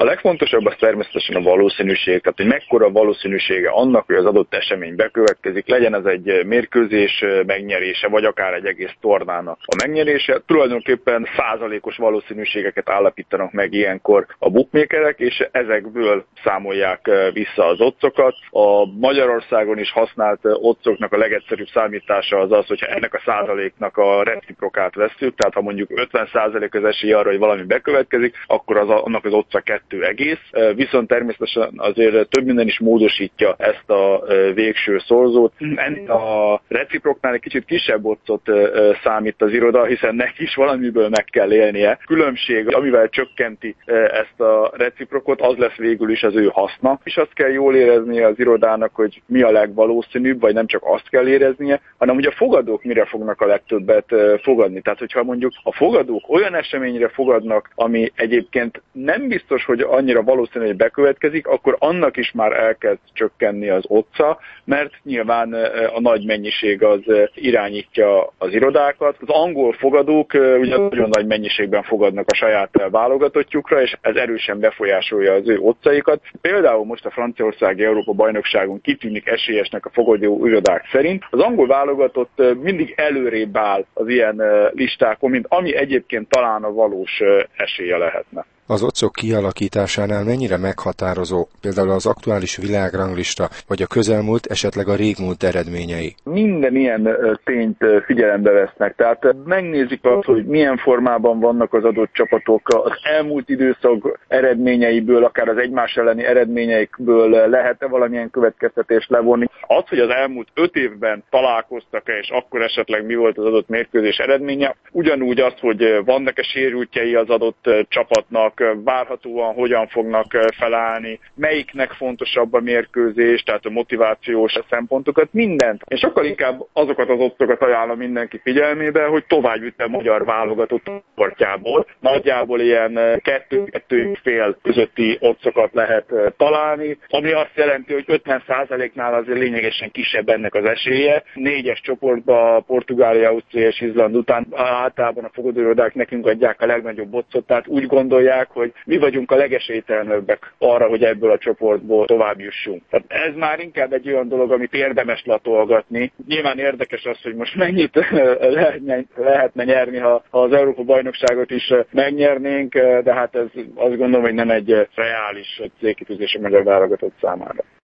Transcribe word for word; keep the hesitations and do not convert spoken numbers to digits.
A legfontosabb az természetesen a valószínűség, tehát hogy mekkora valószínűsége annak, hogy az adott esemény bekövetkezik, legyen ez egy mérkőzés megnyerése, vagy akár egy egész tornának a megnyerése. Tulajdonképpen százalékos valószínűségeket állapítanak meg ilyenkor a bookmakerek, és ezekből számolják vissza az oddsokat. A Magyarországon is használt oddsoknak a legegyszerűbb számítása az az, hogyha ennek a százaléknak a reciprokát vesszük, tehát ha mondjuk ötven százalék az esély arra, hogy valami bekövetkezik, akkor az a, annak az oddsa kettő egész. Viszont természetesen azért több minden is módosítja ezt a végső szorzót. Ennél a reciproknál egy kicsit kisebb oddszot számít az iroda, hiszen neki is valamiből meg kell élnie. Különbség, amivel csökkenti ezt a reciprokot, az lesz végül is az ő haszna. És azt kell jól éreznie az irodának, hogy mi a legvalószínűbb, vagy nem csak azt kell éreznie, hanem hogy a fogadók mire fognak a legtöbbet fogadni. Tehát, hogyha mondjuk a fogadók olyan eseményre fogadnak, ami egyébként nem biztos, hogy annyira valószínű, hogy bekövetkezik, akkor annak is már elkezd csökkenni az oddsa, mert nyilván a nagy mennyiség az irányítja az irodákat. Az angol fogadók ugye nagyon nagy mennyiségben fogadnak a saját válogatottjukra, és ez erősen befolyásolja az ő oddszaikat. Például most a franciaországi Európa-bajnokságon kitűnik esélyesnek a fogadó irodák szerint. Az angol válogatott mindig előrébb áll az ilyen listákon, mint ami egyébként talán a valós esélye lehetne. Az oddsok kialakításánál mennyire meghatározó például az aktuális világranglista, vagy a közelmúlt, esetleg a régmúlt eredményei? Minden ilyen tényt figyelembe vesznek, tehát megnézik azt, hogy milyen formában vannak az adott csapatok, az elmúlt időszak eredményeiből, akár az egymás elleni eredményeikből lehet-e valamilyen következtetést levonni. Az, hogy az elmúlt öt évben találkoztak-e, és akkor esetleg mi volt az adott mérkőzés eredménye, ugyanúgy az, hogy vannak-e sérültjei az adott csapatnak, várhatóan hogyan fognak felállni, melyiknek fontosabb a mérkőzés, tehát a motivációs szempontokat, mindent. Én sokkal inkább azokat az oddsokat ajánlom mindenki figyelmébe, hogy tovább jut a magyar válogatott csoportjából. Nagyjából ilyen kettő-kettő fél közötti oddsokat lehet találni, ami azt jelenti, hogy ötven százaléknál azért lényegesen kisebb ennek az esélye. Négyes csoportban Portugália, Ausztria és Izland után általában a fogadóirodák nekünk adják a legnagyobb oddsot, tehát úgy gondolják, hogy mi vagyunk a legesélytelenebbek arra, hogy ebből a csoportból tovább jussunk. Tehát ez már inkább egy olyan dolog, amit érdemes latolgatni. Nyilván érdekes az, hogy most mennyit lehetne, lehetne nyerni, ha, ha az Európa-bajnokságot is megnyernénk, de hát ez azt gondolom, hogy nem egy reális célkitűzés a magyar válogatott számára.